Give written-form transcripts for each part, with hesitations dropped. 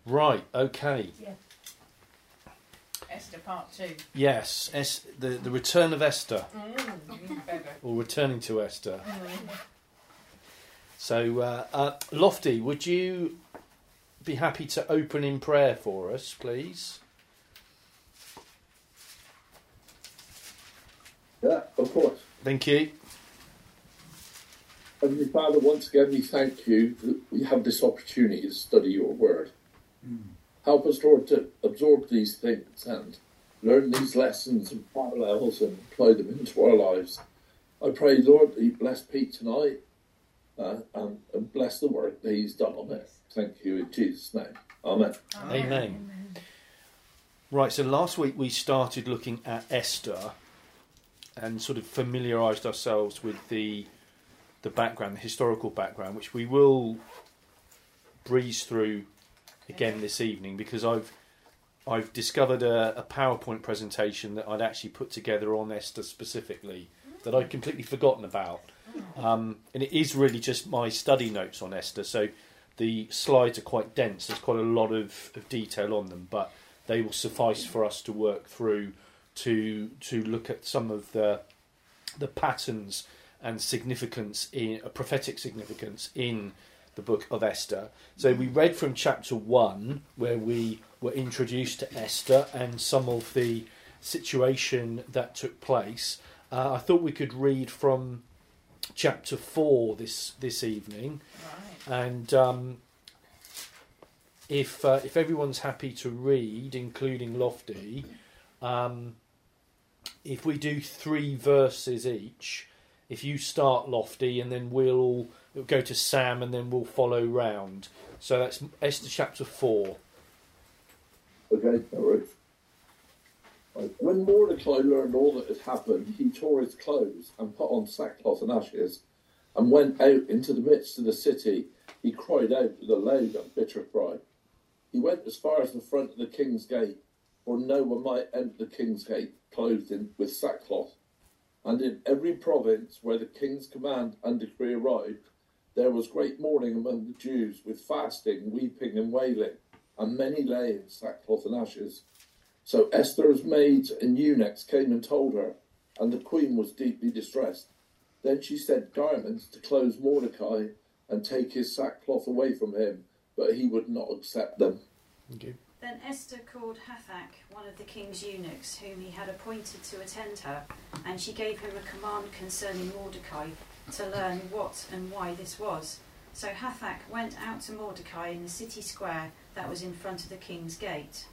Right, okay. Yeah. Esther Part 2. Yes, the return of Esther. Even better. Or returning to Esther. So, Lofty, would you be happy to open in prayer for us, please? Yeah, of course. Thank you. Heavenly Father, once again we thank you that we have this opportunity to study your word. Help us, Lord, to absorb these things and learn these lessons and parallels and apply them into our lives. I pray, Lord, that you bless Pete tonight and bless the work that he's done on it. Thank you in Jesus' name. Amen. Amen. Right, so last week we started looking at Esther and sort of familiarised ourselves with the background, the historical background, which we will breeze through again this evening, because I've discovered a PowerPoint presentation that I'd actually put together on Esther specifically that I'd completely forgotten about. And it is really just my study notes on Esther, so the slides are quite dense. There's quite a lot of detail on them, but they will suffice for us to work through to look at some of the patterns and significance, in a prophetic significance in the book of Esther. So we read from chapter 1, where we were introduced to Esther and some of the situation that took place. I thought we could read from chapter 4 this evening. Right. And if everyone's happy to read, including Lofty, if we do 3 verses each, if you start, Lofty, and then we'll go to Sam, and then we'll follow round. So that's Esther chapter 4. Okay, no worries. Right. When Mordecai learned all that had happened, he tore his clothes and put on sackcloth and ashes, and went out into the midst of the city. He cried out with a loud and bitter cry. He went as far as the front of the king's gate, for no one might enter the king's gate clothed with sackcloth. And in every province where the king's command and decree arrived, there was great mourning among the Jews, with fasting, weeping and wailing, and many lay in sackcloth and ashes. So Esther's maids and eunuchs came and told her, and the queen was deeply distressed. Then she sent garments to clothe Mordecai and take his sackcloth away from him, but he would not accept them. Okay. Then Esther called Hathach, one of the king's eunuchs, whom he had appointed to attend her, and she gave him a command concerning Mordecai, to learn what and why this was. So Hathach went out to Mordecai in the city square that was in front of the king's gate.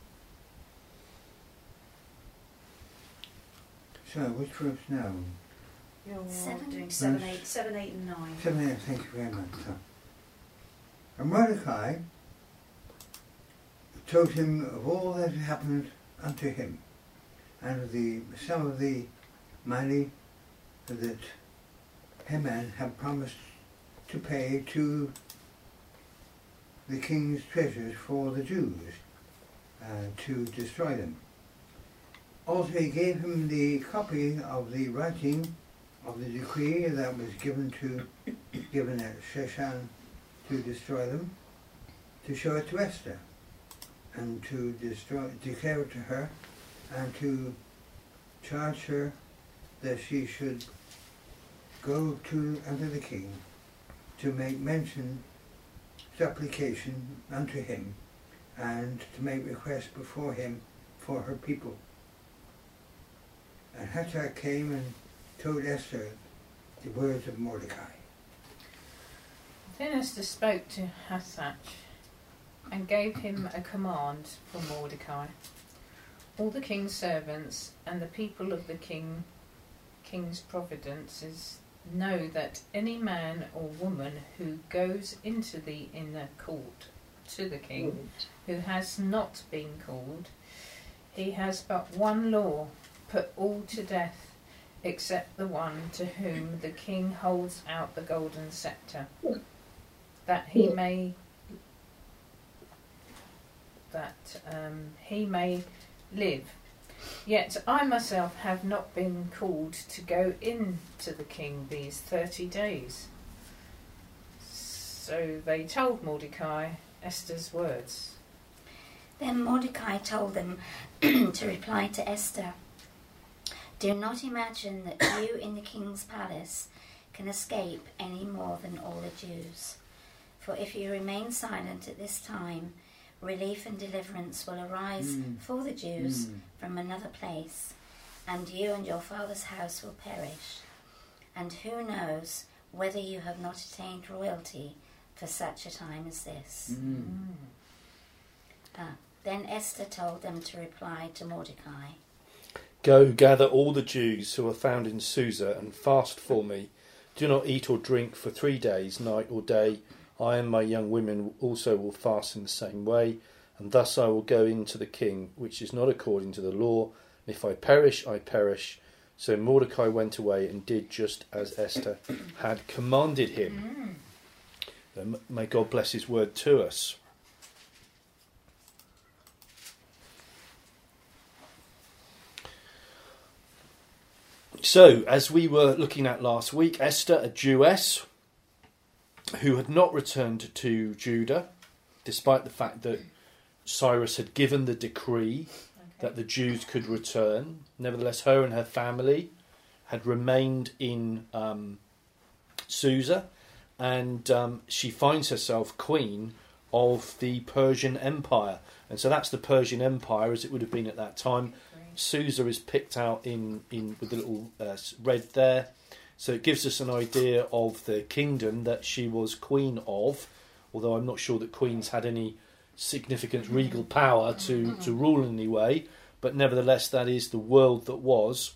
So, which verse now? You're Seven. doing 7, 8 and 9. 7, 8, thank you very much. So, and Mordecai told him of all that had happened unto him, and of some of the money that Haman had promised to pay to the king's treasures for the Jews, to destroy them. Also he gave him the copy of the writing of the decree that was given at Shushan to destroy them, to show it to Esther, and to declare it to her, and to charge her that she should go unto the king to make mention, supplication unto him, and to make request before him for her people. And Hathach came and told Esther the words of Mordecai. Then Esther spoke to Hathach and gave him a command for Mordecai. All the king's servants and the people of the king's providences know that any man or woman who goes into the inner court to the king, who has not been called, he has but one law: put all to death, except the one to whom the king holds out the golden scepter, that he may live. Yet I myself have not been called to go in to the king these 30 days. So they told Mordecai Esther's words. Then Mordecai told them to reply to Esther, "Do not imagine that you in the king's palace can escape any more than all the Jews. For if you remain silent at this time, relief and deliverance will arise for the Jews from another place, and you and your father's house will perish. And who knows whether you have not attained royalty for such a time as this." Then Esther told them to reply to Mordecai, "Go, gather all the Jews who are found in Susa and fast for me. Do not eat or drink for 3 days, night or day. I and my young women also will fast in the same way, and thus I will go in to the king, which is not according to the law. If I perish, I perish." So Mordecai went away and did just as Esther had commanded him. May God bless his word to us. So, as we were looking at last week, Esther, a Jewess who had not returned to Judah, despite the fact that Cyrus had given the decree that the Jews could return. Nevertheless, her and her family had remained in Susa, and she finds herself queen of the Persian Empire. And so that's the Persian Empire as it would have been at that time. Susa is picked out in with the little red there. So it gives us an idea of the kingdom that she was queen of, although I'm not sure that queens had any significant regal power to rule in any way. But nevertheless, that is the world that was.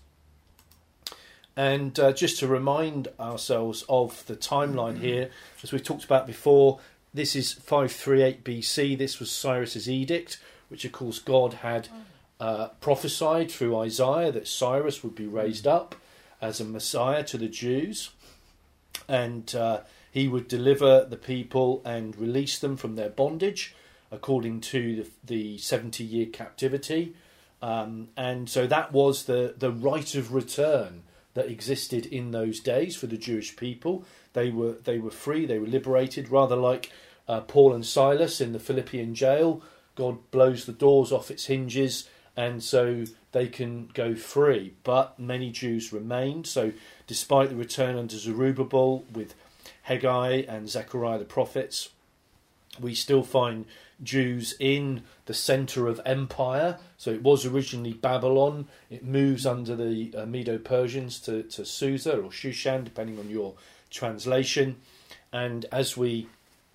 And just to remind ourselves of the timeline here, as we've talked about before, this is 538 BC. This was Cyrus's edict, which of course God had prophesied through Isaiah that Cyrus would be raised up as a Messiah to the Jews, and he would deliver the people and release them from their bondage according to the 70-year captivity. And so that was the right of return that existed in those days for the Jewish people. They were free, they were liberated, rather like Paul and Silas in the Philippian jail. God blows the doors off its hinges, and so they can go free. But many Jews remained. So despite the return under Zerubbabel with Haggai and Zechariah the prophets, we still find Jews in the centre of empire. So it was originally Babylon. It moves under the Medo-Persians to Susa or Shushan, depending on your translation. And as we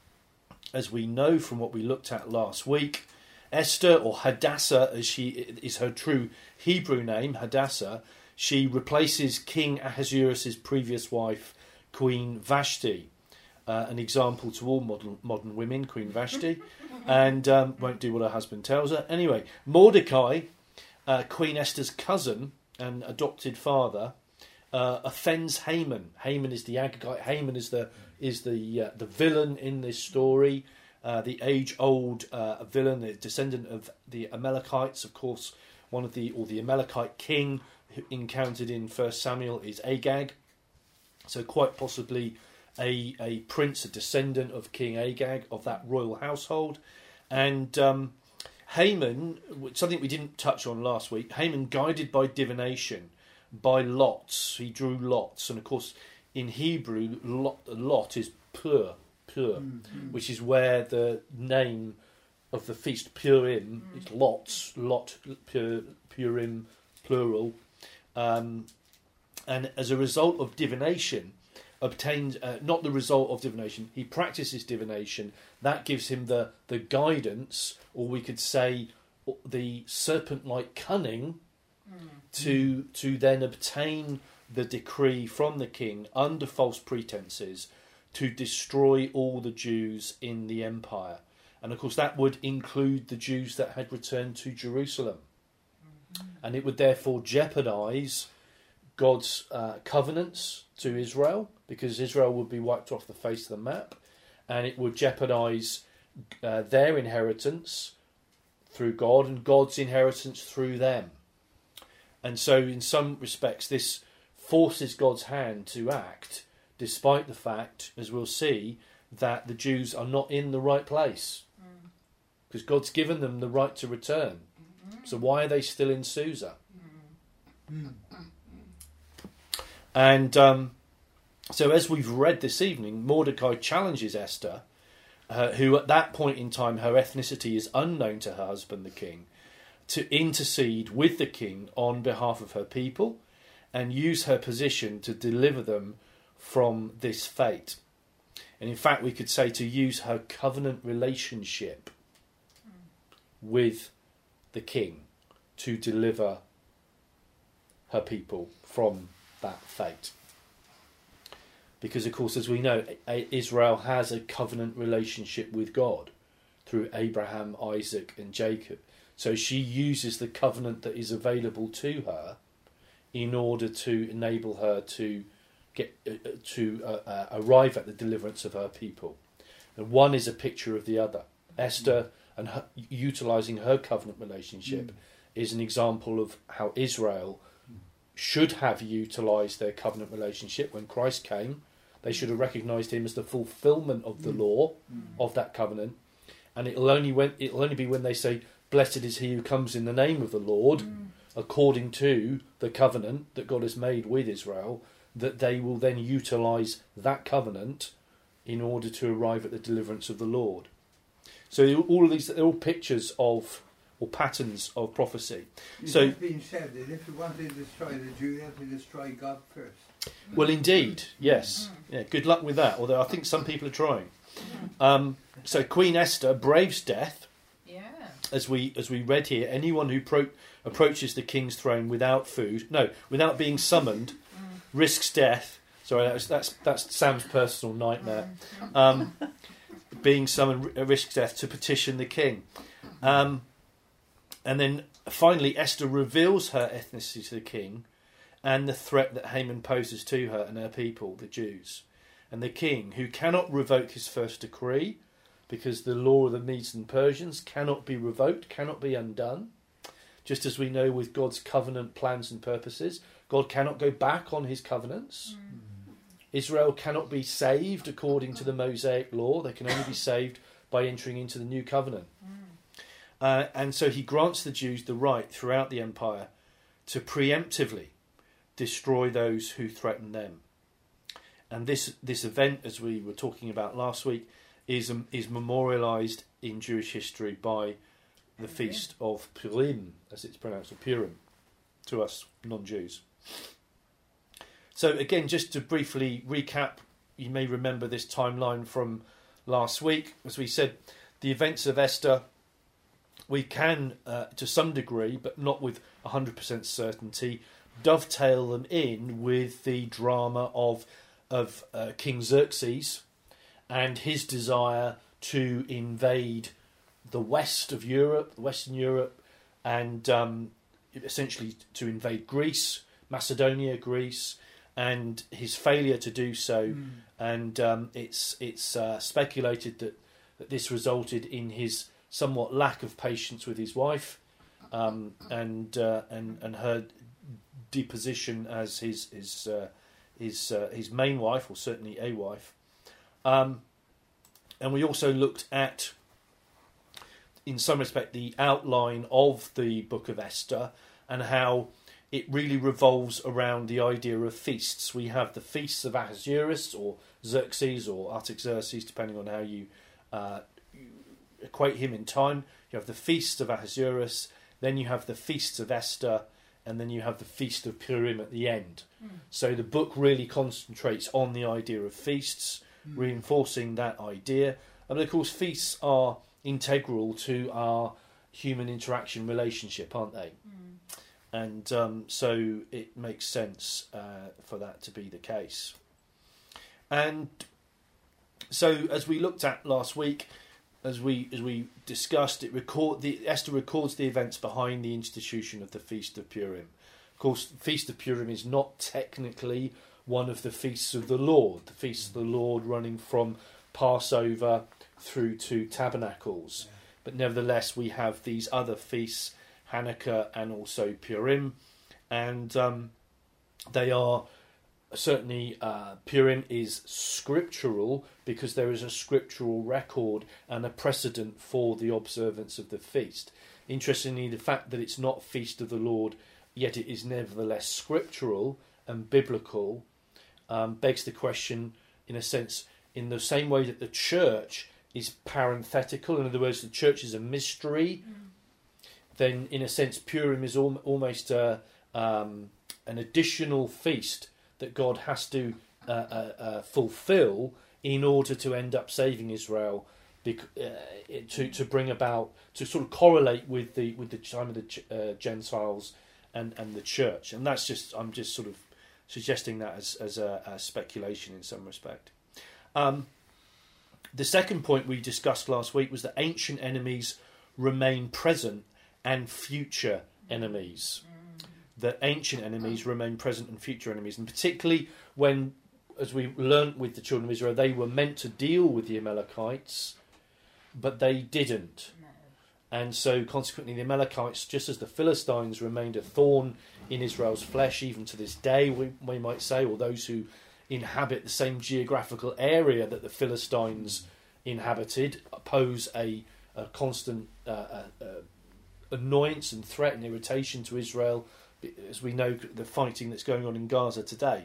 know from what we looked at last week, Esther, or Hadassah, as she is her true Hebrew name, Hadassah, she replaces King Ahasuerus' previous wife, Queen Vashti. An example to all modern women, Queen Vashti, and won't do what her husband tells her. Anyway, Mordecai, Queen Esther's cousin and adopted father, offends Haman. Haman is the Agagite. Haman is the villain in this story. The age-old villain, the descendant of the Amalekites, of course. The Amalekite king encountered in 1 Samuel is Agag. So quite possibly a prince, a descendant of King Agag, of that royal household. And Haman, something we didn't touch on last week, Haman, guided by divination, by lots. He drew lots. And of course, in Hebrew, lot is pur, which is where the name of the feast, Purim, it's lots, Purim, plural. And as a result of divination, obtained, not the result of divination, he practices divination. That gives him the guidance, or we could say the serpent-like cunning, to then obtain the decree from the king under false pretenses to destroy all the Jews in the empire. And of course that would include the Jews that had returned to Jerusalem. And it would therefore jeopardise God's covenants to Israel, because Israel would be wiped off the face of the map, and it would jeopardise their inheritance through God and God's inheritance through them. And so in some respects this forces God's hand to act, despite the fact, as we'll see, that the Jews are not in the right place. because God's given them the right to return. So why are they still in Susa? And so as we've read this evening, Mordecai challenges Esther, who at that point in time her ethnicity is unknown to her husband the king, to intercede with the king on behalf of her people and use her position to deliver them from this fate. And in fact, we could say to use her covenant relationship with the king to deliver her people from that fate. Because, of course, as we know, Israel has a covenant relationship with God through Abraham, Isaac and Jacob. So she uses the covenant that is available to her in order to enable her to get arrive at the deliverance of her people. And one is a picture of the other. Esther, and her, utilising her covenant relationship, is an example of how Israel should have utilised their covenant relationship when Christ came. They should have recognised him as the fulfilment of the law of that covenant, and it'll only be when they say, "Blessed is he who comes in the name of the Lord," according to the covenant that God has made with Israel, that they will then utilise that covenant in order to arrive at the deliverance of the Lord. So all of these are all pictures of, or patterns of prophecy. It So has been said that if you want to destroy the Jew, you have to destroy God first. well, indeed, yes. Yeah, good luck with that, although I think some people are trying. So Queen Esther braves death, Yeah. as we read here. Anyone who approaches the king's throne without being summoned, risks death. Sorry, that's Sam's personal nightmare. Being summoned risks death to petition the king. And then finally Esther reveals her ethnicity to the king and the threat that Haman poses to her and her people, the Jews. And the king, who cannot revoke his first decree, because the law of the Medes and Persians cannot be revoked, cannot be undone. Just as we know with God's covenant plans and purposes, God cannot go back on his covenants. Israel cannot be saved according to the Mosaic law. They can only be saved by entering into the new covenant. And so he grants the Jews the right throughout the empire to preemptively destroy those who threaten them. And this event, as we were talking about last week, is memorialised in Jewish history by the feast of Purim, as it's pronounced, or Purim, to us non-Jews. So again, just to briefly recap, you may remember this timeline from last week. As we said, the events of Esther, we can, to some degree, but not with 100% certainty, dovetail them in with the drama of King Xerxes and his desire to invade the west of Europe, Western Europe, and essentially to invade Greece, Macedonia, Greece, and his failure to do so. And it's speculated that this resulted in his somewhat lack of patience with his wife, and her deposition as his main wife, or certainly a wife. And we also looked at, in some respect, the outline of the Book of Esther and how it really revolves around the idea of feasts. We have the feasts of Ahasuerus or Xerxes or Artaxerxes, depending on how you equate him in time. You have the feasts of Ahasuerus, then you have the feasts of Esther, and then you have the feast of Purim at the end. So the book really concentrates on the idea of feasts, reinforcing that idea. And of course, feasts are integral to our human interaction relationship, aren't they? And so it makes sense for that to be the case. And so, as we looked at last week, as we discussed, Esther records the events behind the institution of the Feast of Purim. Of course, the Feast of Purim is not technically one of the feasts of the Lord. The feasts of the Lord running from Passover through to Tabernacles. But nevertheless, we have these other feasts, Hanukkah and also Purim, and they are certainly Purim is scriptural because there is a scriptural record and a precedent for the observance of the feast. Interestingly, the fact that it's not Feast of the Lord, yet it is nevertheless scriptural and biblical, begs the question, in a sense, in the same way that the church is parenthetical, in other words, the church is a mystery, then in a sense Purim is almost an additional feast that God has to fulfill in order to end up saving Israel, to bring about, to sort of correlate with the time of the Gentiles and the church. And that's just, I'm just sort of suggesting that as a speculation in some respect. The second point we discussed last week was that ancient enemies remain present and future enemies. That ancient enemies remain present and future enemies. And particularly when, as we learnt with the children of Israel, they were meant to deal with the Amalekites, but they didn't. And so consequently the Amalekites, just as the Philistines remained a thorn in Israel's flesh, even to this day, we might say, or those who inhabit the same geographical area that the Philistines inhabited, pose a constant annoyance and threat and irritation to Israel, as we know the fighting that's going on in Gaza today.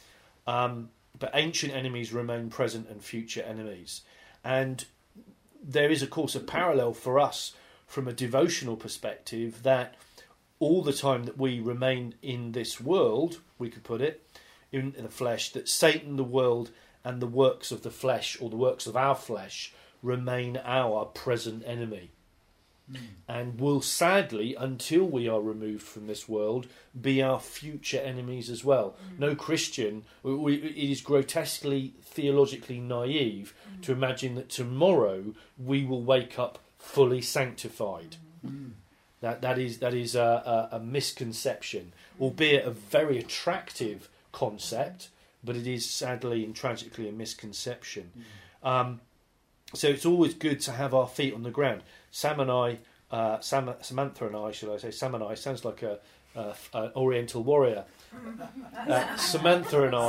But ancient enemies remain present and future enemies. And there is, of course, a parallel for us from a devotional perspective, that all the time that we remain in this world, we could put it, in the flesh, that Satan, the world, and the works of the flesh, or the works of our flesh, remain our present enemy. And will sadly, until we are removed from this world, be our future enemies as well. No Christian, it is grotesquely theologically naive to imagine that tomorrow we will wake up fully sanctified. That is a misconception, albeit a very attractive concept, but it is sadly and tragically a misconception. So it's always good to have our feet on the ground. Samantha and I, should I say, Sam and I, sounds like an Oriental warrior. Samantha and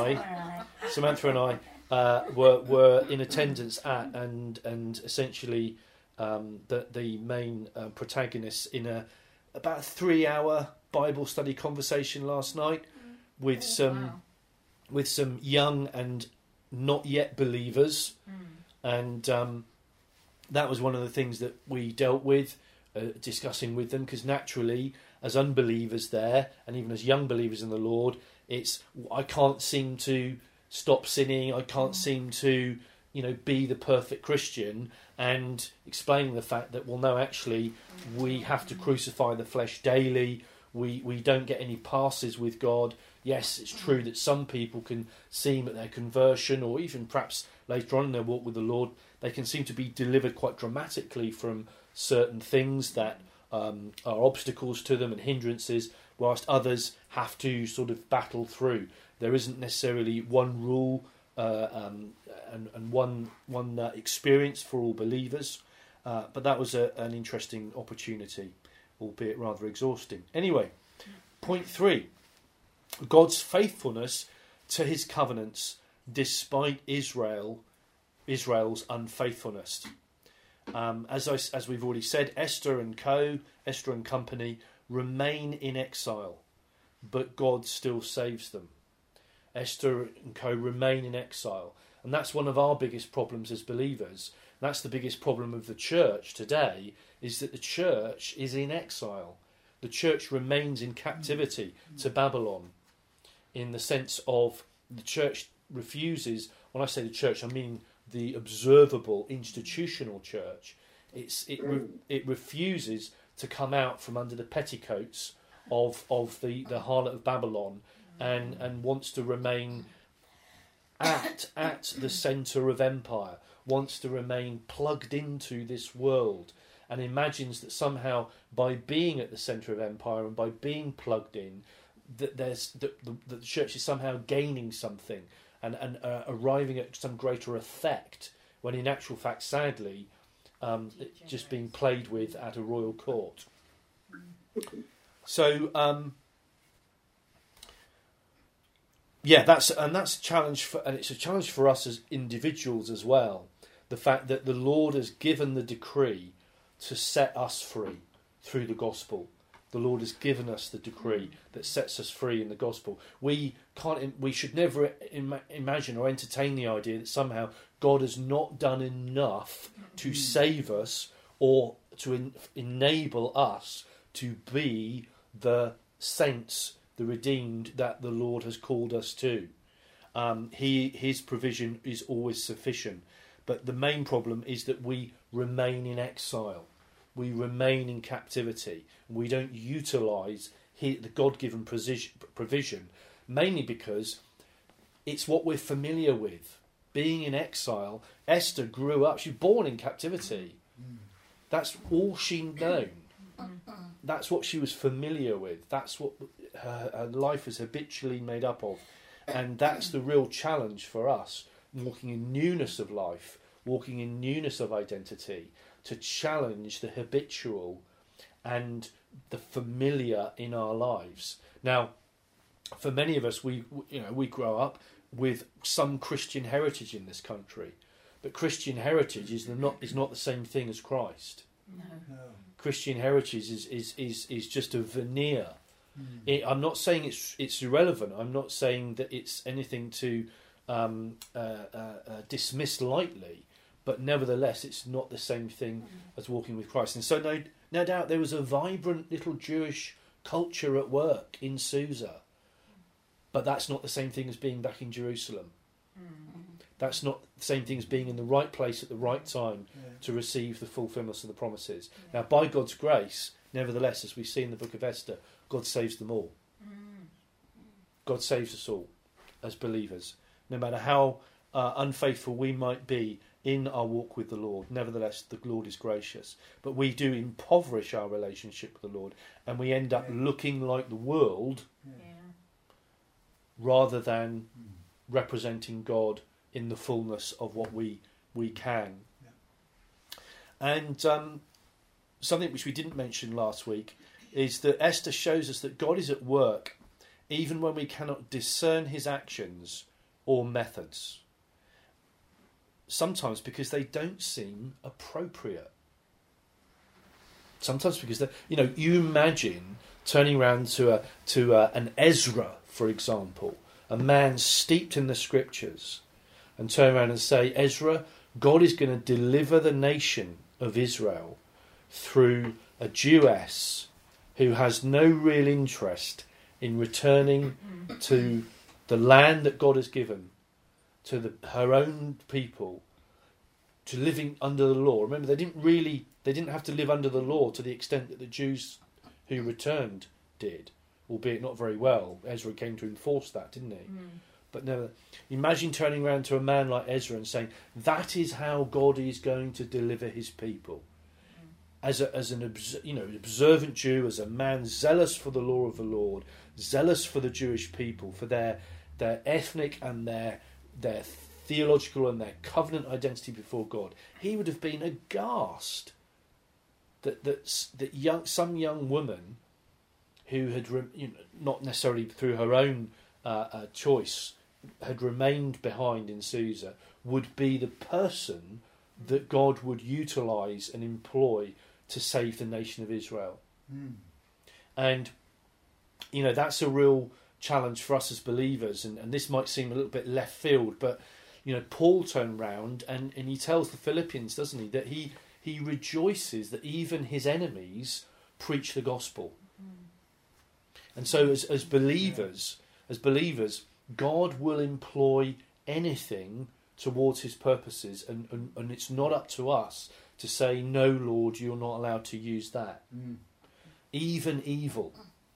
I were in attendance at and essentially the main protagonists in about a 3-hour Bible study conversation last night with some young and not yet believers, and that was one of the things that we dealt with, discussing with them, because naturally, as unbelievers there, and even as young believers in the Lord, it's, I can't seem to stop sinning, I can't seem to, be the perfect Christian, and explaining the fact that, well, no, actually, we have to crucify the flesh daily, we don't get any passes with God. Yes, it's true that some people can seem at their conversion, or even perhaps later on in their walk with the Lord, they can seem to be delivered quite dramatically from certain things that are obstacles to them and hindrances, whilst others have to sort of battle through. There isn't necessarily one rule and one experience for all believers, but that was an interesting opportunity, albeit rather exhausting. Anyway, point 3. God's faithfulness to his covenants despite Israel's unfaithfulness. As we've already said, Esther and company remain in exile, but God still saves them. Esther and co remain in exile, and that's one of our biggest problems as believers. That's the biggest problem of the church today, is that the church is in exile. The church remains in captivity to Babylon, in the sense of the church refuses, when I say the church, I mean the observable institutional church. It refuses to come out from under the petticoats of the harlot of Babylon, and wants to remain at the centre of empire, wants to remain plugged into this world, and imagines that somehow by being at the centre of empire and by being plugged in, that the church is somehow gaining something and arriving at some greater effect, when in actual fact, sadly, it's just being played with at a royal court. So yeah, that's a challenge and it's a challenge for us as individuals as well. The fact that the Lord has given the decree to set us free through the gospel. The Lord has given us the decree that sets us free in the gospel. We should never imagine or entertain the idea that somehow God has not done enough to save us or to enable us to be the saints, the redeemed that the Lord has called us to. His provision is always sufficient. But the main problem is that we remain in exile. We remain in captivity. We don't utilise the God-given provision, mainly because it's what we're familiar with. Being in exile, Esther grew up. She was born in captivity. That's all she'd known. That's what she was familiar with. That's what her life was habitually made up of. And that's the real challenge for us, walking in newness of life, walking in newness of identity, to challenge the habitual and the familiar in our lives. Now, for many of us, we grow up with some Christian heritage in this country, but Christian heritage is not the same thing as Christ. No. Christian heritage is just a veneer. I'm not saying it's irrelevant. I'm not saying that it's anything to dismiss lightly. But nevertheless, it's not the same thing as walking with Christ. And so no doubt there was a vibrant little Jewish culture at work in Susa. But that's not the same thing as being back in Jerusalem. That's not the same thing as being in the right place at the right time to receive the fulfillment of the promises. Now, by God's grace, nevertheless, as we see in the book of Esther, God saves them all. God saves us all as believers. No matter how unfaithful we might be in our walk with the Lord, nevertheless the Lord is gracious. But we do impoverish our relationship with the Lord, and we end up looking like the world rather than representing God in the fullness of what we can. And something which we didn't mention last week is that Esther shows us that God is at work even when we cannot discern his actions or methods. Sometimes because they don't seem appropriate. Sometimes because you imagine turning around to an Ezra, for example, a man steeped in the scriptures, and turn around and say, Ezra, God is going to deliver the nation of Israel through a Jewess who has no real interest in returning to the land that God has given, to her own people, to living under the law. Remember, they didn't have to live under the law to the extent that the Jews who returned did, albeit not very well. Ezra came to enforce that, didn't he? But never. Imagine turning around to a man like Ezra and saying, that is how God is going to deliver his people. As an observant Jew, as a man zealous for the law of the Lord, zealous for the Jewish people, for their ethnic and their theological and their covenant identity before God, he would have been aghast that some young woman who had not necessarily through her own choice had remained behind in Susa would be the person that God would utilise and employ to save the nation of Israel. And that's a real challenge for us as believers, and this might seem a little bit left field, but Paul turned round and he tells the Philippians, doesn't he, that he rejoices that even his enemies preach the gospel. And so as believers, God will employ anything towards his purposes, and it's not up to us to say, no, Lord, you're not allowed to use that. Even evil.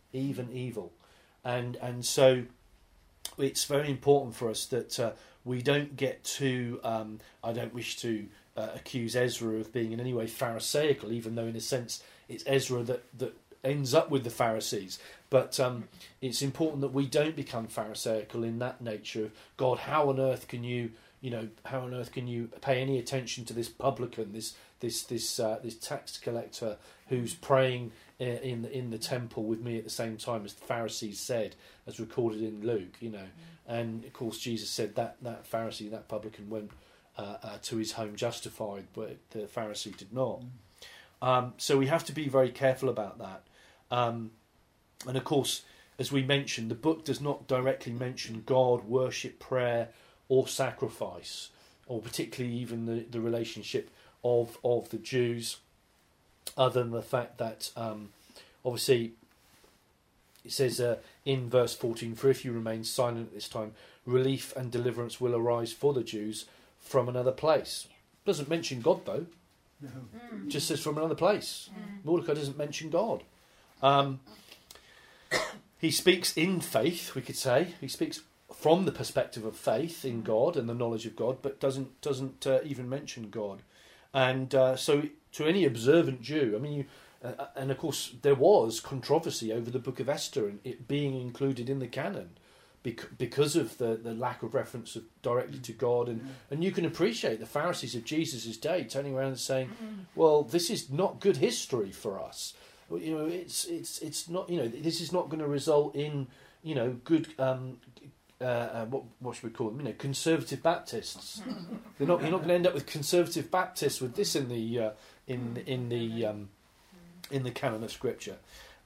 And so it's very important for us that we don't get too... I don't wish to accuse Ezra of being in any way Pharisaical, even though in a sense it's Ezra that ends up with the Pharisees. But it's important that we don't become Pharisaical in that nature of, God, how on earth can you pay any attention to this publican, this this tax collector who's praying in the temple with me at the same time as the Pharisees said, as recorded in Luke, and of course Jesus said that Pharisee, that publican, went to his home justified, but the Pharisee did not. So we have to be very careful about that. And of course, as we mentioned, the book does not directly mention God, worship, prayer, or sacrifice, or particularly even the relationship of the Jews, other than the fact that obviously it says in verse 14, "For if you remain silent at this time, relief and deliverance will arise for the Jews from another place." Doesn't mention God though. No. Just says from another place. Mordecai doesn't mention God. He speaks in faith, we could say. He speaks from the perspective of faith in God and the knowledge of God, but doesn't even mention God. And so to any observant Jew, I mean, and of course there was controversy over the book of Esther and it being included in the canon because of the lack of reference directly to God. And you can appreciate the Pharisees of Jesus' day turning around and saying, well, this is not good history for us. It's not, this is not going to result in, good, what should we call them? Conservative Baptists. You're not going to end up with conservative Baptists with this in the canon of Scripture.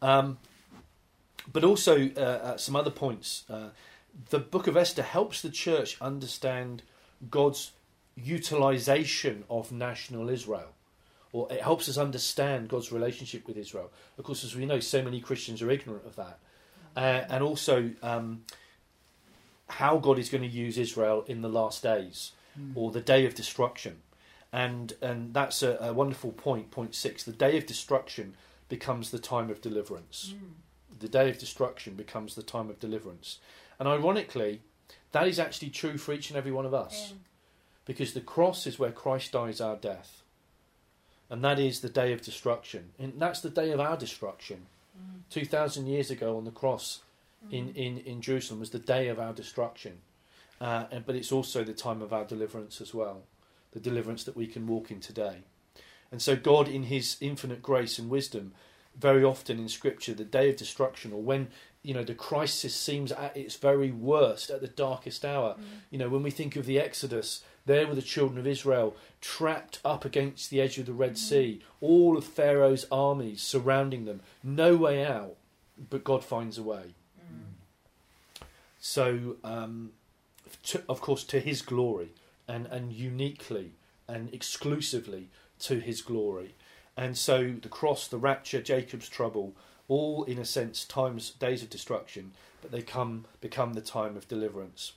But also some other points. The Book of Esther helps the church understand God's utilisation of national Israel. Or it helps us understand God's relationship with Israel. Of course, as we know, so many Christians are ignorant of that. And also how God is going to use Israel in the last days, or the day of destruction. And that's a wonderful point, point 6. The day of destruction becomes the time of deliverance. The day of destruction becomes the time of deliverance. And ironically, that is actually true for each and every one of us. Because the cross is where Christ dies our death. And that is the day of destruction. And that's the day of our destruction. 2,000 years ago on the cross in Jerusalem was the day of our destruction. But it's also the time of our deliverance as well. The deliverance that we can walk in today. And so God, in his infinite grace and wisdom, very often in Scripture, the day of destruction, or when the crisis seems at its very worst, at the darkest hour, when we think of the Exodus, there were the children of Israel trapped up against the edge of the Red Sea, all of Pharaoh's armies surrounding them, no way out, but God finds a way. So, of course, to his glory, and uniquely and exclusively to his glory. And so the cross, the rapture, Jacob's trouble, all in a sense days of destruction, but they become the time of deliverance.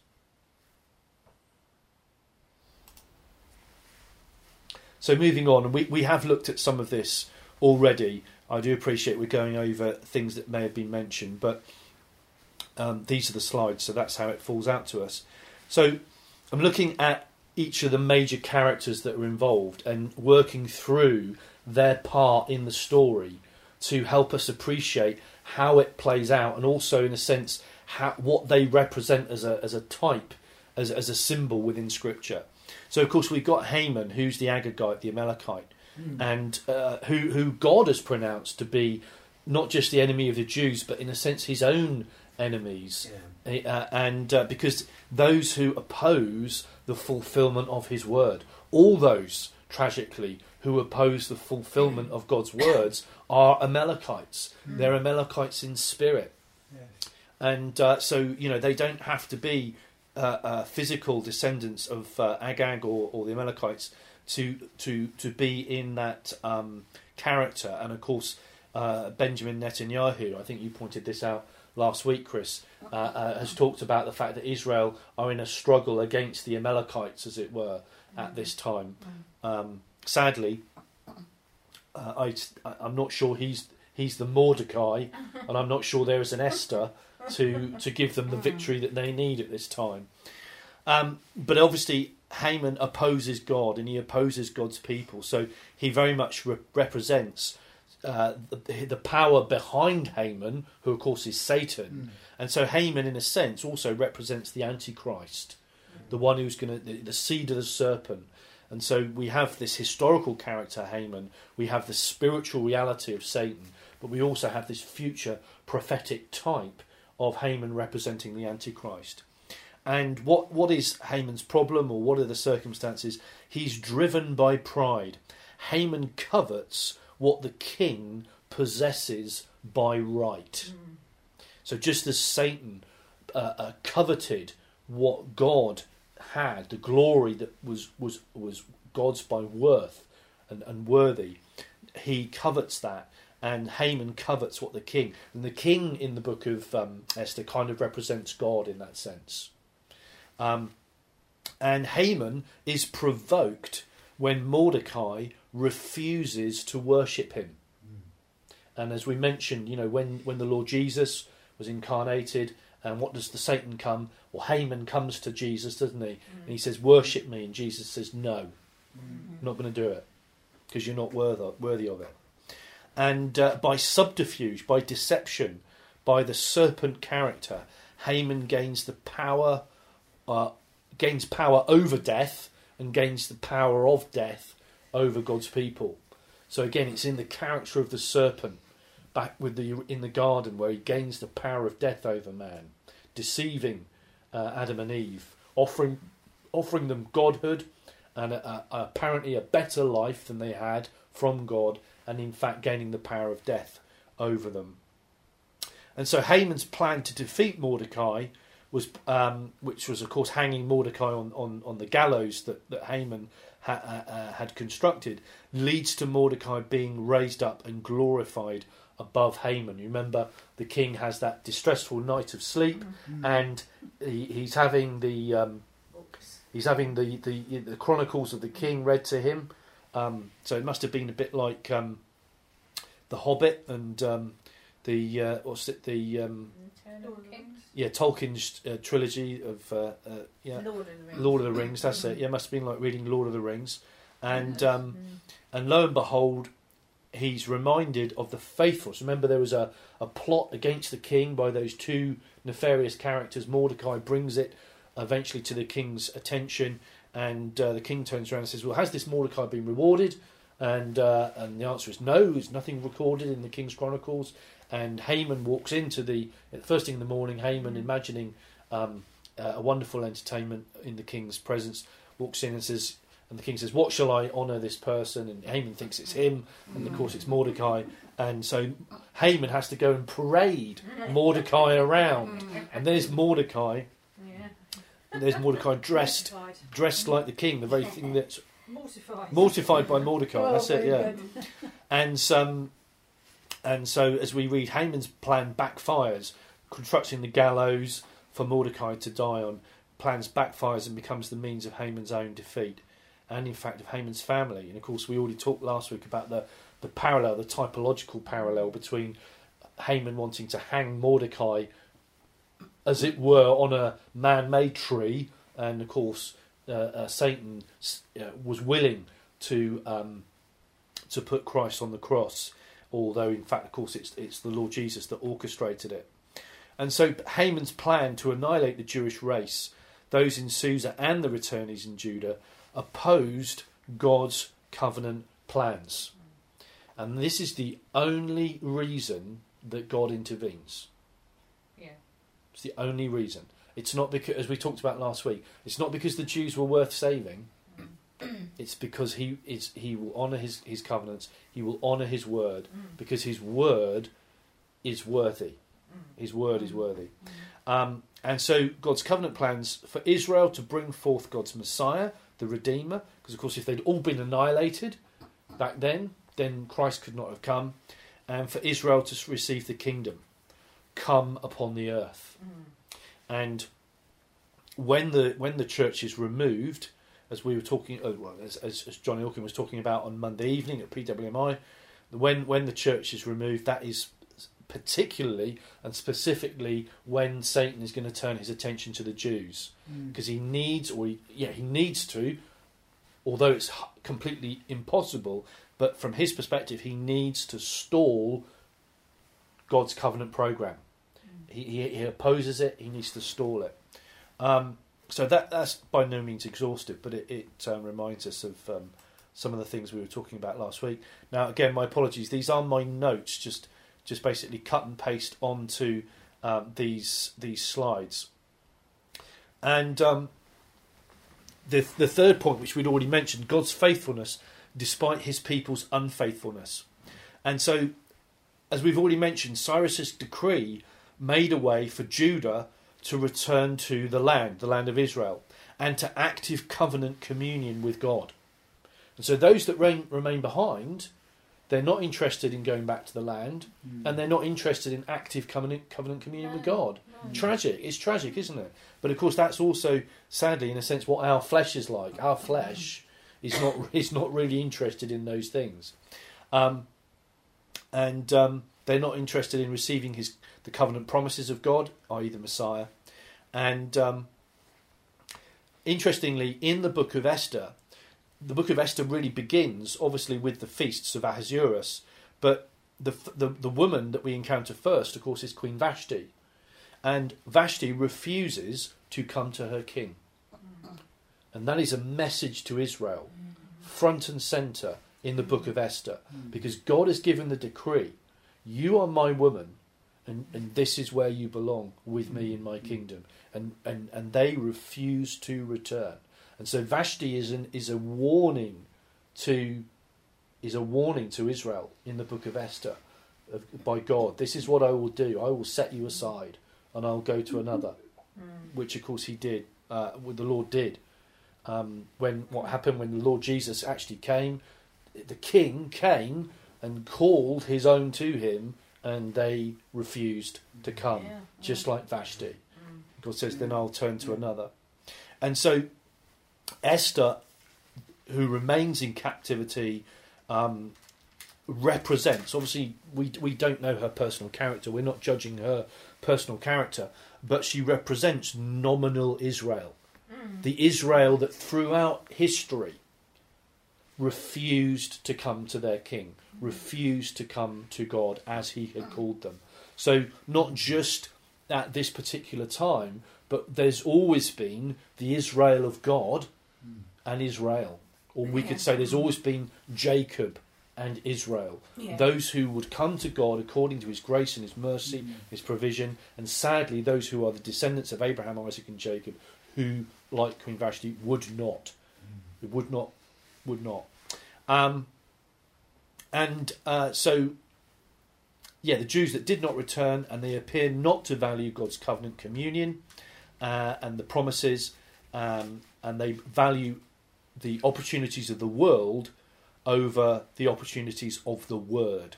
So moving on, and we have looked at some of this already. I do appreciate we're going over things that may have been mentioned, but these are the slides, so that's how it falls out to us. So I'm looking at each of the major characters that are involved and working through their part in the story to help us appreciate how it plays out, and also in a sense what they represent as a type, as a symbol within Scripture. So of course we've got Haman, who's the Agagite, the Amalekite, and who God has pronounced to be not just the enemy of the Jews, but in a sense his own enemies, and because those who oppose the fulfillment of his word, all those tragically who oppose the fulfillment of God's words are Amalekites. They're Amalekites in spirit. And so, they don't have to be physical descendants of Agag or the Amalekites to be in that character. And of course, Benjamin Netanyahu, I think you pointed this out last week, Chris, has talked about the fact that Israel are in a struggle against the Amalekites, as it were, at this time. Sadly, I'm not sure he's the Mordecai, and I'm not sure there is an Esther to give them the victory that they need at this time. But obviously Haman opposes God, and he opposes God's people, so he very much represents the power behind Haman, who of course is Satan. And so Haman in a sense also represents the Antichrist, the one who's the seed of the serpent. And so we have this historical character, Haman. We have the spiritual reality of Satan. But we also have this future prophetic type of Haman representing the Antichrist. And what is Haman's problem, or what are the circumstances? He's driven by pride. Haman covets what the king possesses by right. So just as Satan coveted what God had, the glory that was God's by worth and worthy, he covets that. And Haman covets what the king... And the king in the book of Esther kind of represents God in that sense. And Haman is provoked when Mordecai refuses to worship him. And as we mentioned, when the Lord Jesus was incarnated, and what does the Satan come? Well, Haman comes to Jesus, doesn't he? And he says, worship me. And Jesus says, no, I'm not going to do it, because you're not worthy of it. And by subterfuge, by deception, by the serpent character, Haman gains the power, gains power over death, and gains the power of death over God's people. So again, it's in the character of the serpent, back in the garden, where he gains the power of death over man, deceiving Adam and Eve, offering them godhood and apparently a better life than they had from God, and in fact gaining the power of death over them. And so Haman's plan to defeat Mordecai was, which was of course hanging Mordecai on the gallows that Haman had constructed, leads to Mordecai being raised up and glorified above Haman. You remember the king has that distressful night of sleep, and he's having the Chronicles of the King read to him. So it must have been a bit like The Hobbit and Eternal Kings? Tolkien's trilogy of Lord of the Rings. That's it. Yeah, it must have been like reading Lord of the Rings, and lo and behold, he's reminded of the faithfuls. Remember, there was a plot against the king by those two nefarious characters. Mordecai brings it eventually to the king's attention, and the king turns around and says, well, has this Mordecai been rewarded? And the answer is no, there's nothing recorded in the King's Chronicles. And Haman walks into first thing in the morning, Haman, imagining a wonderful entertainment in the king's presence, walks in and says, and the king says, what shall I honour this person? And Haman thinks it's him, and of course it's Mordecai. And so Haman has to go and parade Mordecai around. And there's Mordecai. And there's Mordecai dressed like the king, the very thing that's mortified by Mordecai. That's it, yeah. And so as we read, Haman's plan backfires, constructing the gallows for Mordecai to die on. Plans backfires and becomes the means of Haman's own defeat, and in fact of Haman's family. And of course we already talked last week about the parallel, the typological parallel between Haman wanting to hang Mordecai, as it were, on a man-made tree, and of course Satan was willing to put Christ on the cross, although in fact, of course, it's the Lord Jesus that orchestrated it. And so Haman's plan to annihilate the Jewish race, those in Susa and the returnees in Judah, opposed God's covenant plans. And this is the only reason that God intervenes. It's the only reason. It's not because, as we talked about last week, it's not because the Jews were worth saving. It's because he will honour his covenants. He will honour his word, because his word is worthy. His word is worthy. And so God's covenant plans for Israel to bring forth God's Messiah, the Redeemer, because of course if they'd all been annihilated back then Christ could not have come, and for Israel to receive the kingdom come upon the earth. And when the church is removed, as we were talking, as Johnny Hawking was talking about on Monday evening at PWMI, when the church is removed, that is particularly and specifically when Satan is going to turn his attention to the Jews, because he needs to, although it's completely impossible, but from his perspective, he needs to stall God's covenant program. He opposes it. He needs to stall it. So that's by no means exhaustive, but it reminds us of some of the things we were talking about last week. Now, again, my apologies. These are my notes, just basically cut and paste onto these slides. And the third point, which we'd already mentioned, God's faithfulness despite his people's unfaithfulness. And so, as we've already mentioned, Cyrus's decree made a way for Judah to return to the land of Israel, and to active covenant communion with God. And so those that remain behind, they're not interested in going back to the land, and they're not interested in active covenant communion with God. Tragic. It's tragic, isn't it? But of course, that's also, sadly, in a sense, what our flesh is like. Our flesh is not really interested in those things, and they're not interested in receiving the covenant promises of God, i.e. the Messiah. And interestingly, in the book of Esther really begins, obviously, with the feasts of Ahasuerus, but the woman that we encounter first, of course, is Queen Vashti. And Vashti refuses to come to her king. And that is a message to Israel, front and centre in the book of Esther, because God has given the decree, you are my woman, and this is where you belong with me in my kingdom. And they refuse to return. And so Vashti is a warning to Israel in the book of Esther by God. This is what I will do. I will set you aside, and I'll go to another, which of course he did. The Lord did. What happened when the Lord Jesus actually came? The king came and called his own to him, and they refused to come, just like Vashti. God says, then I'll turn to another. And so Esther, who remains in captivity, represents, obviously we don't know her personal character, we're not judging her personal character, but she represents nominal Israel. The Israel that throughout history refused to come to their king, refused to come to God as he had called them. So not just at this particular time, but there's always been the Israel of God and Israel. Or we could say there's always been Jacob and Israel. Yeah. Those who would come to God according to his grace and his mercy, his provision, and sadly those who are the descendants of Abraham, Isaac and Jacob, who, like Queen Vashti, would not. The Jews that did not return, and they appear not to value God's covenant communion and the promises, and they value the opportunities of the world over the opportunities of the Word.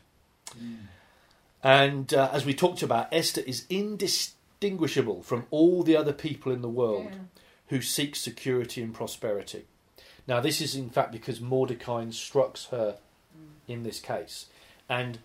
And as we talked about, Esther is indistinguishable from all the other people in the world who seek security and prosperity. Now, this is in fact because Mordecai instructs her in this case. And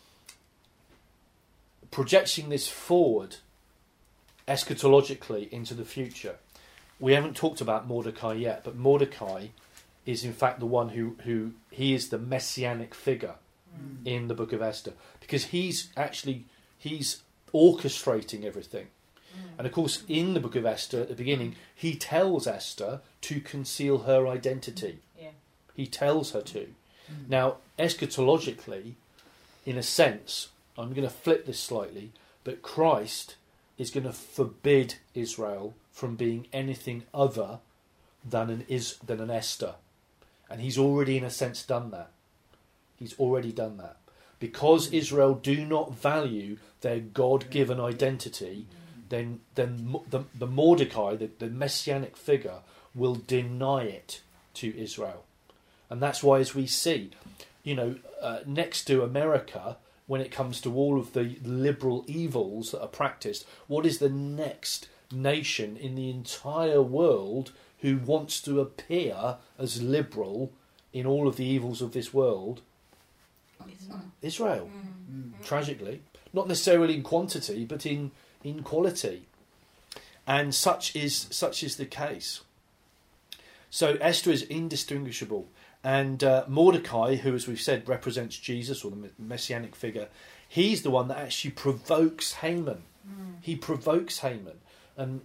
projecting this forward eschatologically into the future, we haven't talked about Mordecai yet, but Mordecai is in fact the one who he is the messianic figure in the book of Esther, because he's orchestrating everything. And of course, in the book of Esther, at the beginning, he tells Esther to conceal her identity. He tells her to. Now, eschatologically, in a sense, I'm going to flip this slightly, but Christ is going to forbid Israel from being anything other than an Esther. And he's already, in a sense, done that. He's already done that. Because Israel do not value their God-given identity, then the Mordecai, the messianic figure, will deny it to Israel. And that's why, as we see, next to America, when it comes to all of the liberal evils that are practiced, what is the next nation in the entire world who wants to appear as liberal in all of the evils of this world? Israel. Tragically. Not necessarily in quantity, but in quality. And such is the case. So Esther is indistinguishable. And Mordecai, who, as we've said, represents Jesus, or the messianic figure, he's the one that actually provokes Haman. He provokes Haman. And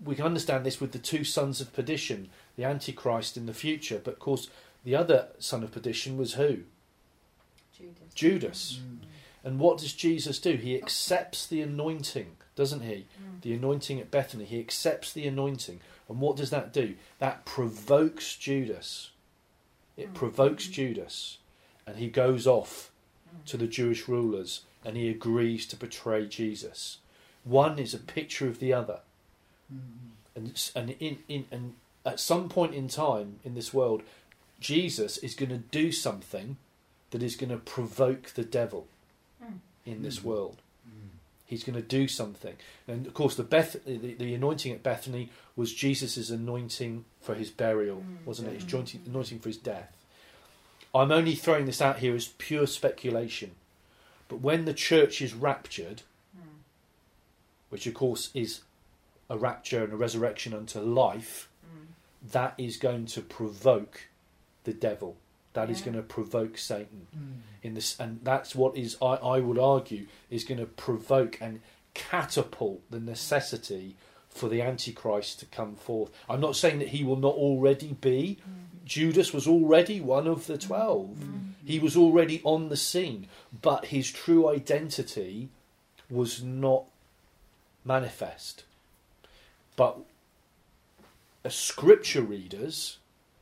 we can understand this with the two sons of perdition, the Antichrist in the future. But of course, the other son of perdition was who? Judas. And what does Jesus do? He accepts the anointing, doesn't he? The anointing at Bethany. He accepts the anointing. And what does that do? That provokes Judas. It provokes Judas. And he goes off to the Jewish rulers and he agrees to betray Jesus. One is a picture of the other. And at some point in time in this world, Jesus is going to do something that is going to provoke the devil in this world. He's going to do something. And of course, the anointing at Bethany was Jesus' anointing for his burial, wasn't it? His anointing for his death. I'm only throwing this out here as pure speculation. But when the church is raptured, which of course is a rapture and a resurrection unto life, that is going to provoke the devil. That is going to provoke Satan in this, and that's what is I would argue is going to provoke and catapult the necessity for the Antichrist to come forth. I'm not saying that he will not already be. Judas was already one of the 12. He was already on the scene, but his true identity was not manifest. But as scripture readers,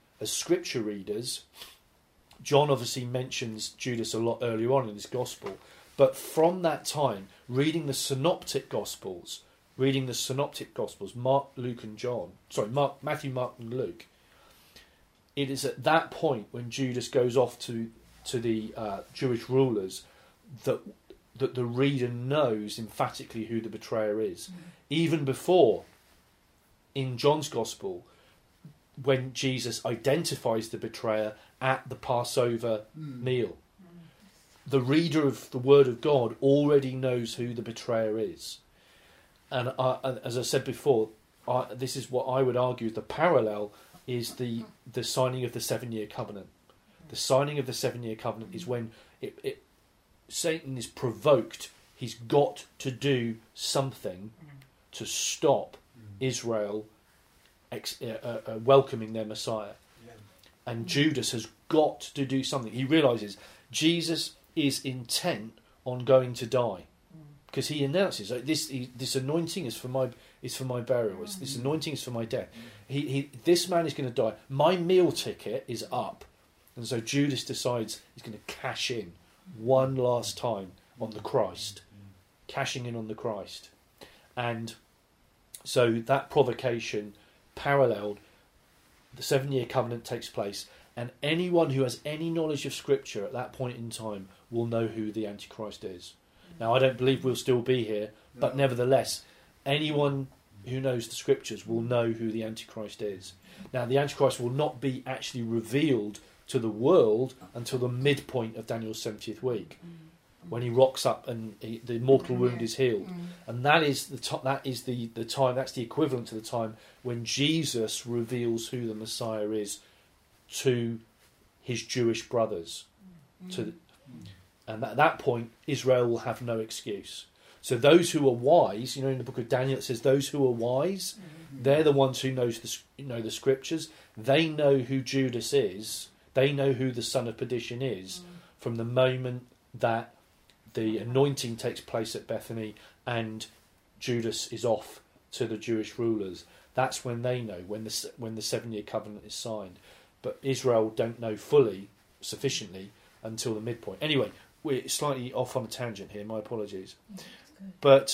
John obviously mentions Judas a lot earlier on in his gospel, but from that time, reading the synoptic gospels, Mark, Luke and John, Matthew, Mark and Luke, it is at that point when Judas goes off to the Jewish rulers that the reader knows emphatically who the betrayer is. Even before, in John's gospel, when Jesus identifies the betrayer at the Passover meal, the reader of the Word of God already knows who the betrayer is. And as I said before, this is what I would argue the parallel is the signing of the 7-year covenant. The signing of the 7-year covenant is when Satan is provoked. He's got to do something to stop Israel welcoming their Messiah. And Judas has got to do something. He realises Jesus is intent on going to die, because he announces this anointing is for my burial. This anointing is for my death. This man is going to die. My meal ticket is up, and so Judas decides he's going to cash in one last time on the Christ, cashing in on the Christ, and so that provocation paralleled. The 7-year covenant takes place, and anyone who has any knowledge of Scripture at that point in time will know who the Antichrist is. Now, I don't believe we'll still be here, but nevertheless, anyone who knows the Scriptures will know who the Antichrist is. Now, the Antichrist will not be actually revealed to the world until the midpoint of Daniel's 70th week, when he rocks up and the mortal wound is healed, and that is the time. That's the equivalent to the time when Jesus reveals who the Messiah is to his Jewish brothers. And at that point, Israel will have no excuse. So those who are wise, in the book of Daniel it says those who are wise, they're the ones who know the Scriptures. They know who Judas is. They know who the son of perdition is from the moment that the anointing takes place at Bethany and Judas is off to the Jewish rulers. That's when they know, when the 7-year covenant is signed. But Israel don't know sufficiently until the midpoint. Anyway, we're slightly off on a tangent here. My apologies. But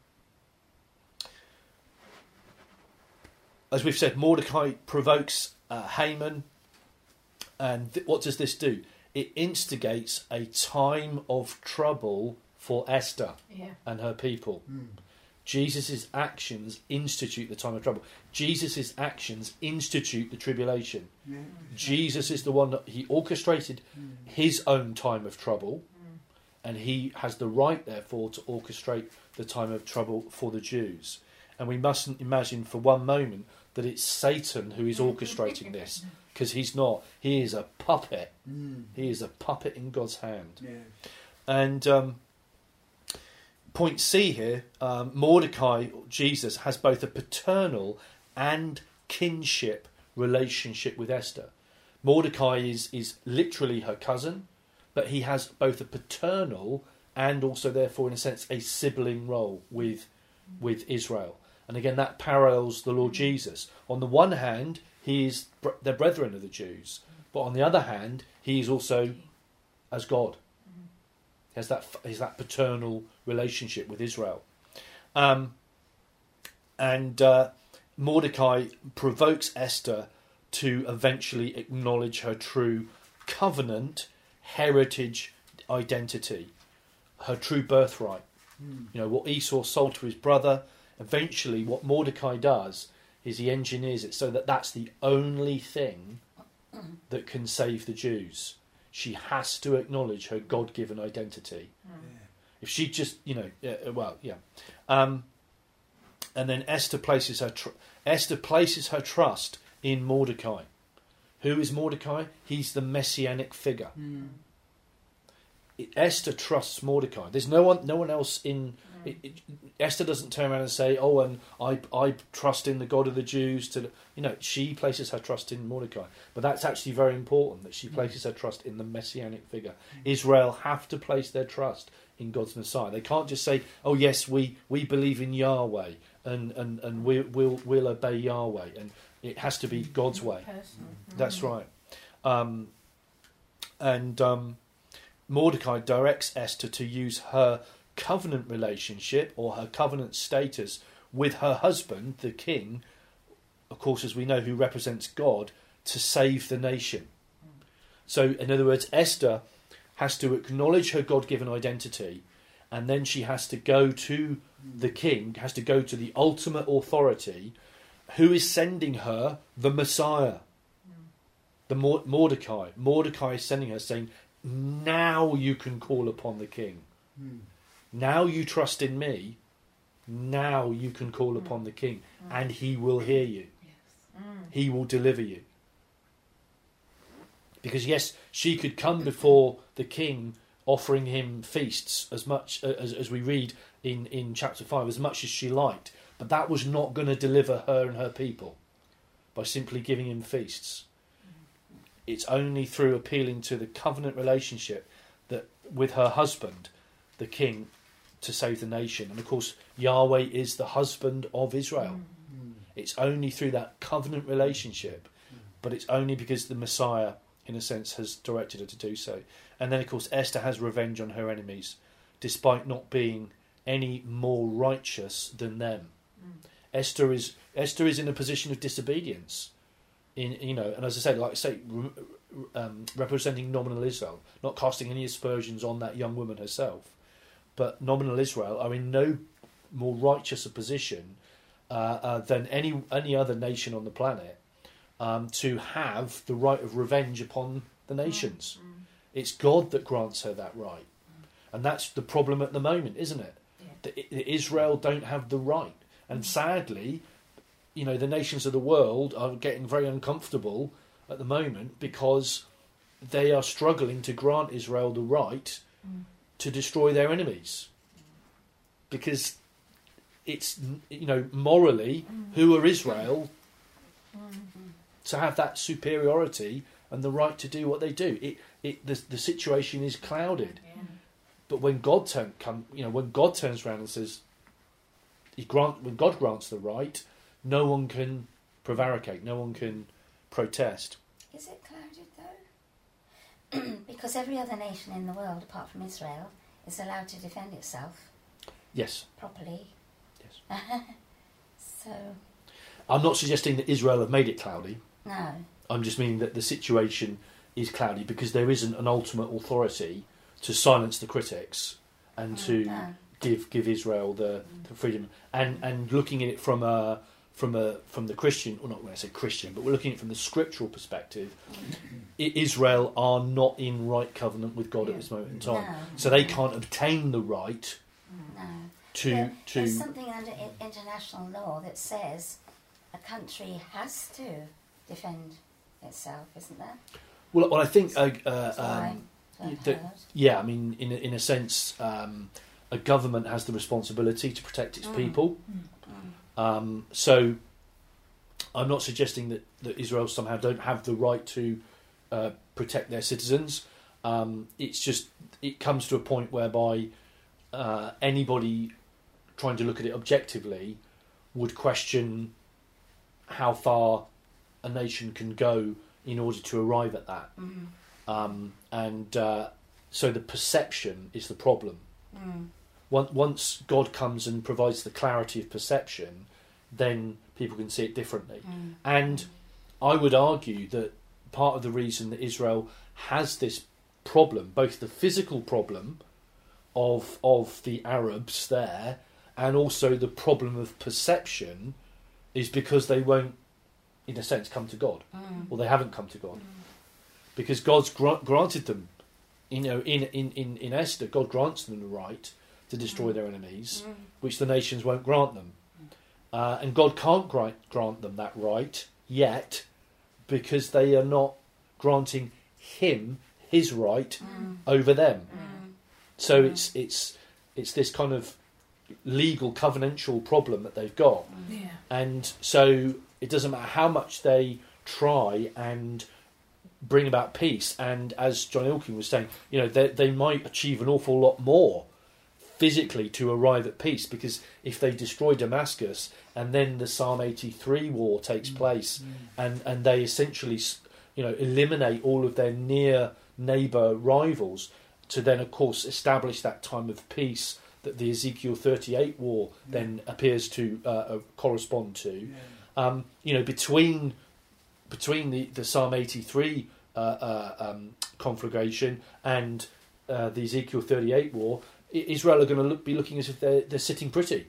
as we've said, Mordecai provokes Haman, and what does this do? It instigates a time of trouble for Esther and her people. Jesus' actions institute the time of trouble. Jesus' actions institute the tribulation. Jesus is the one that he orchestrated his own time of trouble, and he has the right, therefore, to orchestrate the time of trouble for the Jews. And we mustn't imagine for one moment that it's Satan who is orchestrating this, because he's not. He is a puppet. He is a puppet in God's hand. And point C here, Mordecai, Jesus, has both a paternal and kinship relationship with Esther. Mordecai is literally her cousin, but he has both a paternal and also, therefore, in a sense, a sibling role with Israel. And again, that parallels the Lord Jesus. On the one hand, he is the brethren of the Jews, but on the other hand, he is also as God. He has that paternal relationship with Israel. Mordecai provokes Esther to eventually acknowledge her true covenant, heritage, identity, her true birthright. You know, what Esau sold to his brother, eventually what Mordecai does is he engineers it so that that's the only thing that can save the Jews. She has to acknowledge her God-given identity. If she just, and then Esther places her trust in Mordecai. Who is Mordecai? He's the messianic figure. Esther trusts Mordecai. There's no one else in. Esther doesn't turn around and say, "Oh, and I trust in the God of the Jews." She places her trust in Mordecai. But that's actually very important that she places her trust in the messianic figure. Israel have to place their trust in God's Messiah. They can't just say, "Oh, yes, we believe in Yahweh and we'll obey Yahweh," and it has to be God's way. That's right. Mordecai directs Esther to use her covenant relationship or her covenant status with her husband, the king, of course, as we know, who represents God, to save the nation. So, in other words, Esther has to acknowledge her God-given identity, and then she has to go to the king, has to go to the ultimate authority, who is sending her the Messiah, the Mordecai. Mordecai is sending her, saying, "Now you can call upon the king. Now you trust in me. Now you can call upon the king, and he will hear you. He will deliver you." Because yes, she could come before the king offering him feasts as much as we read in chapter 5, as much as she liked, but that was not going to deliver her and her people by simply giving him feasts. It's only through appealing to the covenant relationship that with her husband, the king, to save the nation. And of course, Yahweh is the husband of Israel. It's only through that covenant relationship, but it's only because the Messiah, in a sense, has directed her to do so. And then, of course, Esther has revenge on her enemies, despite not being any more righteous than them. Esther is in a position of disobedience. And as I said, representing nominal Israel, not casting any aspersions on that young woman herself, but nominal Israel are in no more righteous a position than any other nation on the planet to have the right of revenge upon the nations. It's God that grants her that right, and that's the problem at the moment, isn't it? That Israel don't have the right, and sadly, the nations of the world are getting very uncomfortable at the moment because they are struggling to grant Israel the right to destroy their enemies. Because it's, morally, who are Israel to have that superiority and the right to do what they do? The situation is clouded. But when God turns around and says, when God grants the right, no one can prevaricate, no one can protest. Is it clouded though? Because every other nation in the world, apart from Israel, is allowed to defend itself. Yes. Properly. Yes. So. I'm not suggesting that Israel have made it cloudy. No. I'm just meaning that the situation is cloudy because there isn't an ultimate authority to silence the critics and to give Israel the freedom. And looking at it from the Christian, or not when I say Christian, but we're looking at it from the scriptural perspective, Israel are not in right covenant with God at this moment in time. No. So they can't obtain the right to... There's something under international law that says a country has to defend itself, isn't there? Well, I think... in a sense, a government has the responsibility to protect its people. Mm. So I'm not suggesting that Israel somehow don't have the right to protect their citizens. It's just, it comes to a point whereby anybody trying to look at it objectively would question how far a nation can go in order to arrive at that. So the perception is the problem. Once God comes and provides the clarity of perception, then people can see it differently. And I would argue that part of the reason that Israel has this problem, both the physical problem of the Arabs there, and also the problem of perception, is because they won't, in a sense, come to God, or they haven't come to God, because God's granted them, in Esther, God grants them the right to destroy their enemies, which the nations won't grant them, and God can't grant them that right yet, because they are not granting Him His right over them. So it's this kind of legal covenantal problem that they've got, and so it doesn't matter how much they try and bring about peace. And as John Ilkin was saying, they might achieve an awful lot more physically to arrive at peace, because if they destroy Damascus and then the Psalm 83 war takes place, and they essentially eliminate all of their near neighbour rivals, to then of course establish that time of peace that the Ezekiel 38 war then appears to correspond to. Between the Psalm 83 conflagration and the Ezekiel 38 war, Israel are going to be looking as if they're sitting pretty.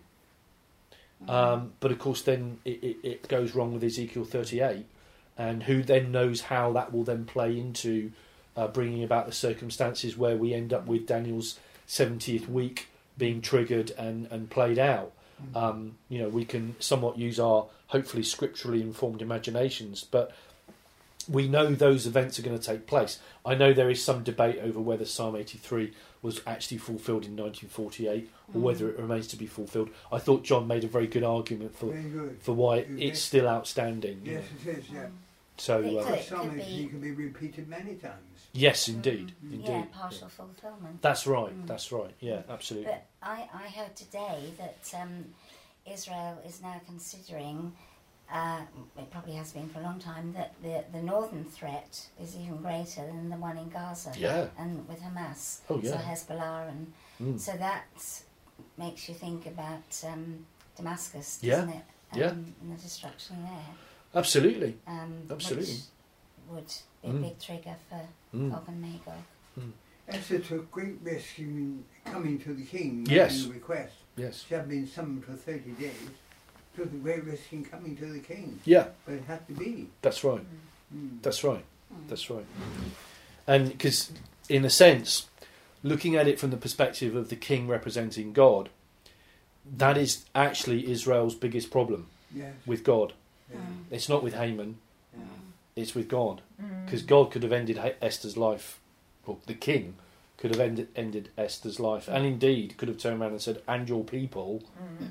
But of course then it goes wrong with Ezekiel 38, and who then knows how that will then play into bringing about the circumstances where we end up with Daniel's 70th week being triggered and played out. We can somewhat use our hopefully scripturally informed imaginations, but we know those events are going to take place. I know there is some debate over whether Psalm 83 was actually fulfilled in 1948 or whether it remains to be fulfilled. I thought John made a very good argument for why it's still outstanding. Yes, it is, yeah. So Psalm 83 can be repeated many times. Yes, indeed. Yeah, partial fulfilment. That's right. Yeah, absolutely. But I heard today that Israel is now considering, it probably has been for a long time, that the northern threat is even greater than the one in Gaza. Yeah. And with Hamas. Oh, yeah. So Hezbollah, and so that makes you think about Damascus, doesn't it? And the destruction there. Absolutely. Which would be a big trigger for Gog and Magog. Esther took great risk in coming to the king Yes. making the request. Yes. She had been summoned for 30 days. Took a great risk in coming to the king. Yeah. But it had to be. That's right. That's right. That's right. And because, in a sense, looking at it from the perspective of the king representing God, that is actually Israel's biggest problem with God. Yeah. It's not with Haman, it's with God. Because God could have ended Esther's life, or the king could have ended Esther's life, and indeed could have turned around and said, and your people,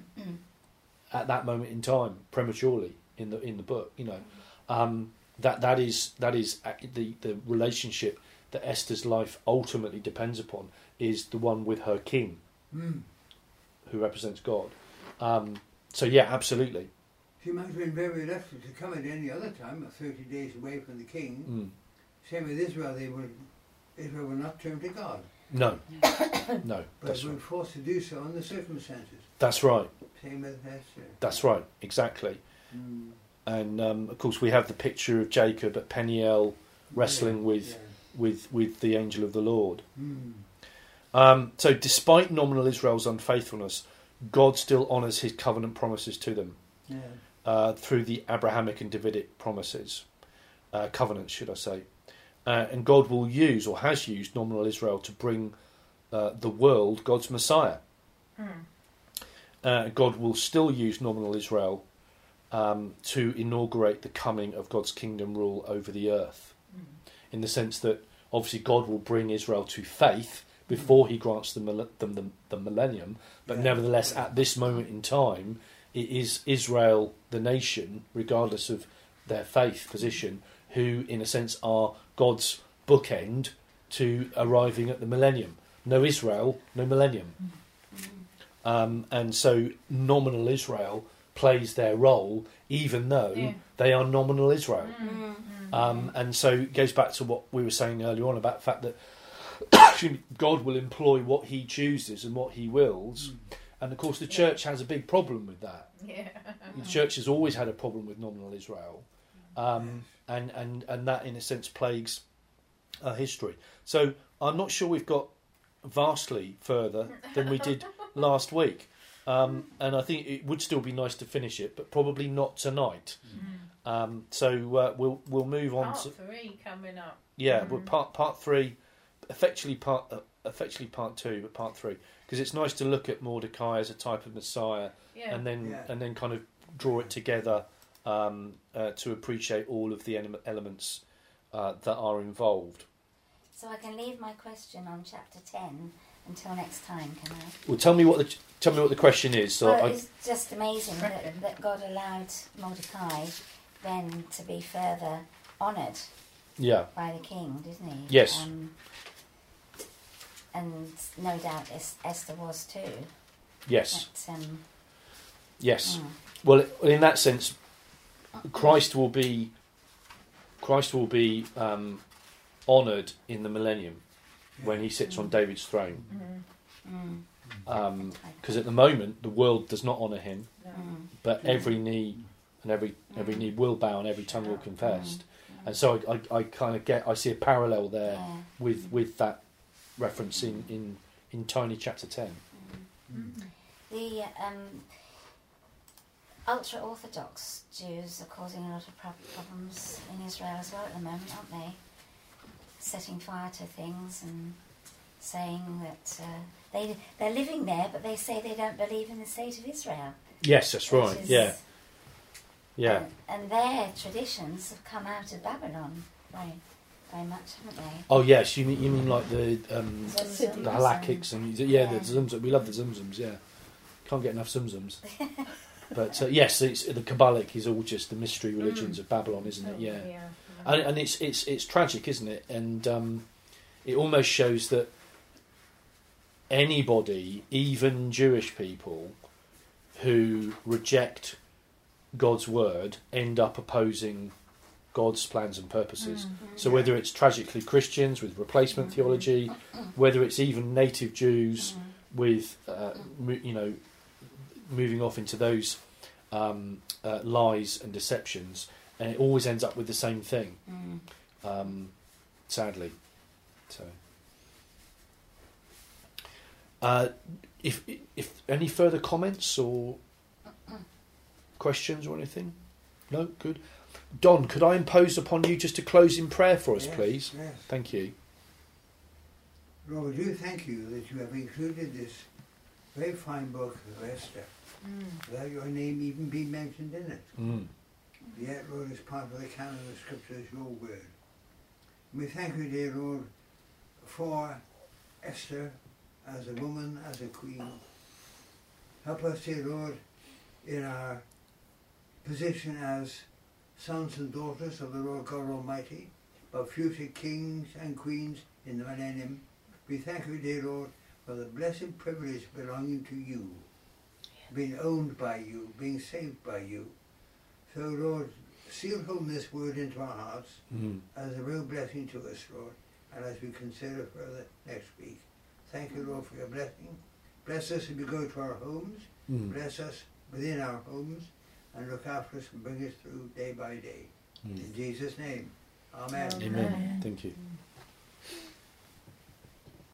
at that moment in time, prematurely in the book. That is the relationship that Esther's life ultimately depends upon, is the one with her king, who represents God. So yeah, absolutely. She might have been very reluctant to come at any other time, 30 days away from the king. Same with Israel, Israel will not turn to God. No, no. But they were forced to do so in the circumstances. That's right. Same with Esther. That's right, exactly. And of course we have the picture of Jacob at Peniel wrestling with the angel of the Lord. So despite nominal Israel's unfaithfulness, God still honours his covenant promises to them. Through the Abrahamic and Davidic promises, covenants, should I say. And God will use, or has used, nominal Israel to bring the world God's Messiah. God will still use nominal Israel to inaugurate the coming of God's kingdom rule over the earth. In the sense that, obviously, God will bring Israel to faith before he grants them the millennium. But Yeah. nevertheless, at this moment in time, it is Israel, the nation, regardless of their faith position, who, in a sense, are God's bookend to arriving at the millennium. No Israel, no millennium. And so nominal Israel plays their role, even though they are nominal Israel. And so it goes back to what we were saying earlier on about the fact that God will employ what he chooses and what he wills. And of course the church has a big problem with that. Yeah. The church has always had a problem with nominal Israel. And that in a sense plagues our history. So I'm not sure we've got vastly further than we did last week. And I think it would still be nice to finish it, but probably not tonight. So we'll move on Part to 3 coming up. yeah, well, part 3, effectively part 2, but part 3, because it's nice to look at Mordecai as a type of Messiah, Yeah. and then Yeah. kind of draw it together to appreciate all of the elements that are involved. So I can leave my question on chapter 10 until next time, can I? Well, tell me what the question is. So Well, I, it's just amazing that God allowed Mordecai then to be further honoured yeah, by the king, didn't he? Yes. And no doubt Esther was too. yes, But, yes. mm. Well, in that sense, Christ will be honoured in the millennium when he sits on David's throne. Because at the moment the world does not honour him, but every knee and every knee will bow and every tongue will confess. And so I kind of I see a parallel there with that reference in Tiny chapter 10. The ultra-Orthodox Jews are causing a lot of problems in Israel as well at the moment, aren't they? Setting fire to things and saying that they're living there, but they say they don't believe in the state of Israel. Yes, that's right. Which is- Yeah, yeah. And their traditions have come out of Babylon very much, haven't they? Oh yes, you mean like the Zumzums halakhics and the Zumzums. We love the Zumzums. Yeah, can't get enough Zumzums. But yes, the Kabbalic is all just the mystery religions of Babylon, isn't it? Yeah. And it's tragic, isn't it? And it almost shows that anybody, even Jewish people, who reject God's word, end up opposing God's plans and purposes. So whether it's tragically Christians with replacement theology, whether it's even native Jews with moving off into those lies and deceptions, and it always ends up with the same thing. Sadly. So, if any further comments or questions or anything, no, good. Don, could I impose upon you just to close in prayer for us, Yes, please? yes. Thank you. Lord, we do thank you that you have included this very fine book of Esther, without your name even being mentioned in it. Yet, Lord, as part of the canon of Scripture is your word. We thank you, dear Lord, for Esther as a woman, as a queen. Help us, dear Lord, in our position as sons and daughters of the Lord God Almighty, of future kings and queens in the millennium. We thank you, dear Lord, for the blessed privilege belonging to you, being owned by you, being saved by you. So, Lord, seal home this word into our hearts as a real blessing to us, Lord, and as we consider further next week. Thank you, Lord, for your blessing. Bless us as we go to our homes. Bless us within our homes, and look after us and bring us through day by day. In Jesus' name, amen. Amen. Thank you.